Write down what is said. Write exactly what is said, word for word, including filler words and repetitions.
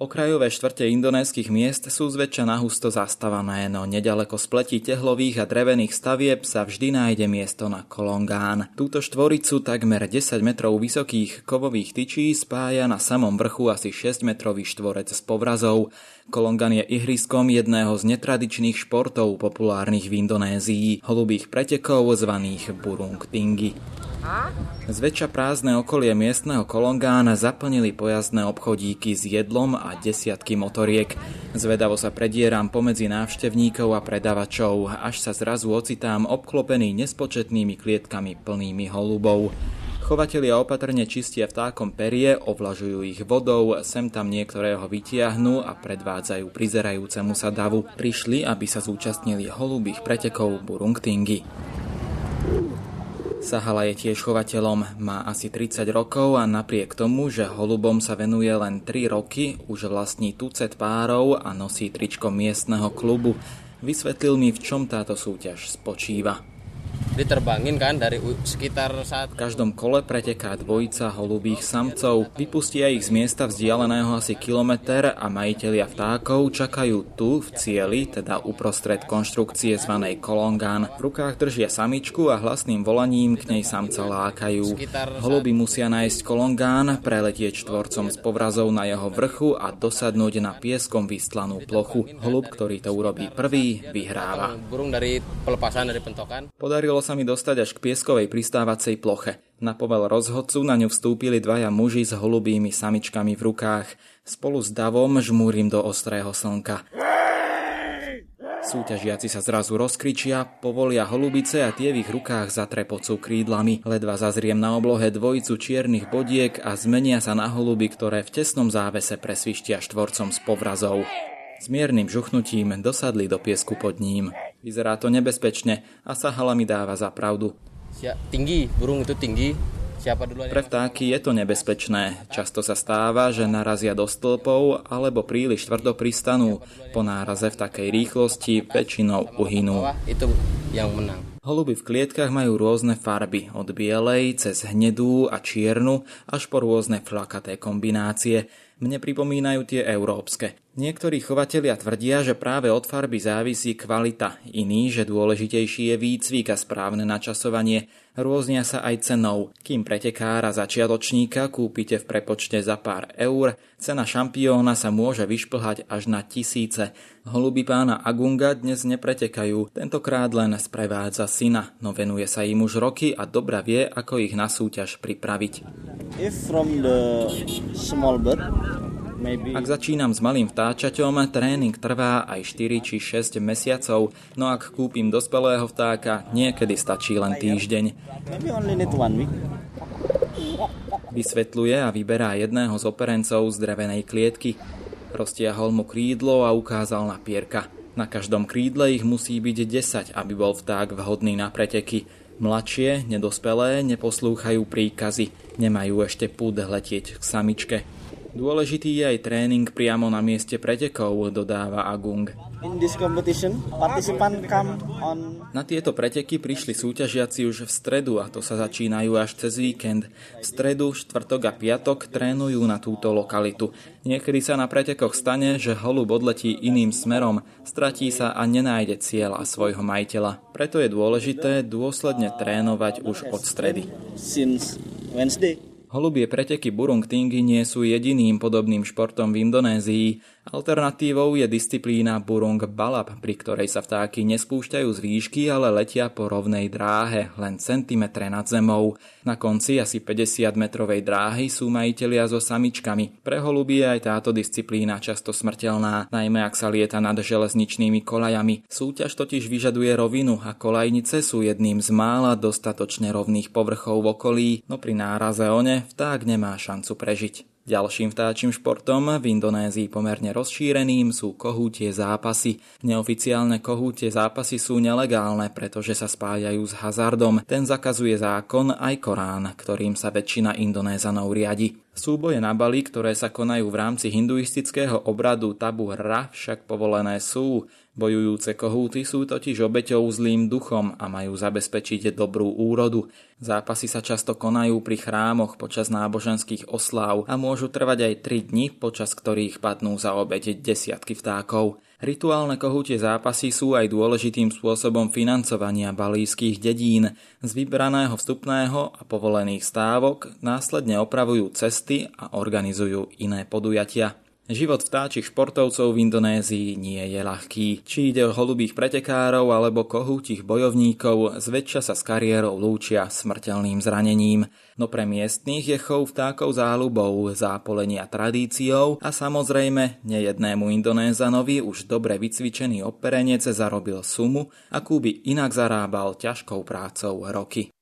Okrajové štvrte indonéskych miest sú zväčša nahusto zastavané, no neďaleko spletí tehlových a drevených stavieb sa vždy nájde miesto na Kolongán. Túto štvoricu takmer desať metrov vysokých kovových tyčí spája na samom vrchu asi šesťmetrový štvorec s povrazov. Kolongán je ihriskom jedného z netradičných športov populárnych v Indonézii, holubých pretekov zvaných Burung Tinggi. Zväčša prázdne okolie miestneho Kolongána zaplnili pojazdné obchodíky s jedlom a desiatky motoriek. Zvedavo sa predieram pomedzi návštevníkov a predavačov, až sa zrazu ocitám obklopený nespočetnými klietkami plnými holubov. Chovatelia opatrne čistia vtákom perie, ovlažujú ich vodou, sem tam niektorého vytiahnu a predvádzajú prizerajúcemu sa davu. Prišli, aby sa zúčastnili holubých pretekov Burung Tinggi. Sahala je tiež chovateľom, má asi tridsať rokov a napriek tomu, že holubom sa venuje len tri roky, už vlastní tucet párov a nosí tričko miestneho klubu. Vysvetlil mi, v čom táto súťaž spočíva. Diterbangin kan dari sekitar saat V každom kole preteká dvojica holubých samcov. Vypustia ich z miesta vzdialeného asi kilometer a majitelia vtákov čakajú tu, v cieli, teda uprostred konštrukcie zvanej Kolongán. V rukách držia samičku a hlasným volaním k nej samca lákajú. Holuby musia nájsť Kolongán, preletieť štvorcom z povrazov na jeho vrchu a dosadnúť na pieskom vystlanú plochu. Holub, ktorý to urobí prvý, vyhráva. burung dari pelepasan dari pentokan. Podarilo sa mi dostať až k pieskovej pristávacej ploche. Na povel rozhodcu na ňu vstúpili dvaja muži s holubými samičkami v rukách. Spolu s davom žmúrim do ostrého slnka. Súťažiaci sa zrazu rozkričia, povolia holubice a tie v ich rukách zatrepocú krídlami. Ledva zazriem na oblohe dvojicu čiernych bodiek a zmenia sa na holuby, ktoré v tesnom závese presvištia štvorcom z povrazov. S miernym žuchnutím dosadli do piesku pod ním. Vyzerá to nebezpečne a Sahala mi dáva za pravdu. Tinggi, burung itu tinggi. Siapa duluan? Pre vtáky je to nebezpečné. Často sa stáva, že narazia do stĺpov alebo príliš tvrdo pristanú. Po náraze v takej rýchlosti väčšinou uhynú. Itu yang menang. Holuby v klietkach majú rôzne farby, od bielej cez hnedú a čiernu až po rôzne flakaté kombinácie. Mne pripomínajú tie európske. Niektorí chovatelia tvrdia, že práve od farby závisí kvalita, iní, že dôležitejší je výcvik a správne načasovanie. Rôznia sa aj cenou. Kým pretekára začiatočníka kúpite v prepočte za pár eur, cena šampióna sa môže vyšplhať až na tisíce. Holuby pána Agunga dnes nepretekajú, tentokrát len sprevádza syna, no venuje sa im už roky a dobra vie, ako ich na súťaž pripraviť. If from the small bird, maybe... Ak začínam s malým vtáčaťom, tréning trvá aj štyri či šesť mesiacov, no ak kúpim dospelého vtáka, niekedy stačí len týždeň. Maybe only need one week. Vysvetľuje a vyberá jedného z operencov z drevenej klietky. Roztiahol mu krídlo a ukázal na pierka. Na každom krídle ich musí byť desať, aby bol vták vhodný na preteky. Mladšie, nedospelé, neposlúchajú príkazy, nemajú ešte púd letieť k samičke. Dôležitý je aj tréning priamo na mieste pretekov, dodáva Agung. In this competition, participant come on... Na tieto preteky prišli súťažiaci už v stredu a to sa začínajú až cez víkend. V stredu, štvrtok a piatok trénujú na túto lokalitu. Niekedy sa na pretekoch stane, že holub odletí iným smerom, stratí sa a nenájde cieľ a svojho majiteľa. Preto je dôležité dôsledne trénovať už od stredy. Since Wednesday. Holubie preteky Burung Tinggi nie sú jediným podobným športom v Indonézii. Alternatívou je disciplína Burung Balap, pri ktorej sa vtáky nespúšťajú z výšky, ale letia po rovnej dráhe, len centimetre nad zemou. Na konci asi päťdesiatmetrovej dráhy sú majitelia so samičkami. Pre holuby je aj táto disciplína často smrteľná, najmä ak sa lieta nad železničnými koľajami. Súťaž totiž vyžaduje rovinu a koľajnice sú jedným z mála dostatočne rovných povrchov v okolí, no pri náraze o ne vták nemá šancu prežiť. Ďalším vtáčim športom, v Indonézii pomerne rozšíreným, sú kohútie zápasy. Neoficiálne kohútie zápasy sú nelegálne, pretože sa spájajú s hazardom. Ten zakazuje zákon aj Korán, ktorým sa väčšina Indonézanov riadi. Súboje na Bali, ktoré sa konajú v rámci hinduistického obradu Tabu Hra, však povolené sú. Bojujúce kohúty sú totiž obeťou zlým duchom a majú zabezpečiť dobrú úrodu. Zápasy sa často konajú pri chrámoch počas náboženských osláv a môžu trvať aj tri dni, počas ktorých padnú za obeť desiatky vtákov. Rituálne kohútie zápasy sú aj dôležitým spôsobom financovania balijských dedín. Z vybraného vstupného a povolených stávok následne opravujú cesty a organizujú iné podujatia. Život vtáčich športovcov v Indonézii nie je ľahký. Či ide o holubých pretekárov alebo kohútich bojovníkov, zväčša sa s kariérou lúčia smrteľným zranením. No pre miestnych je chov vtákov záľubou, zápolenia tradíciou a samozrejme nejednému Indonézanovi už dobre vycvičený operenec zarobil sumu, akú by inak zarábal ťažkou prácou roky.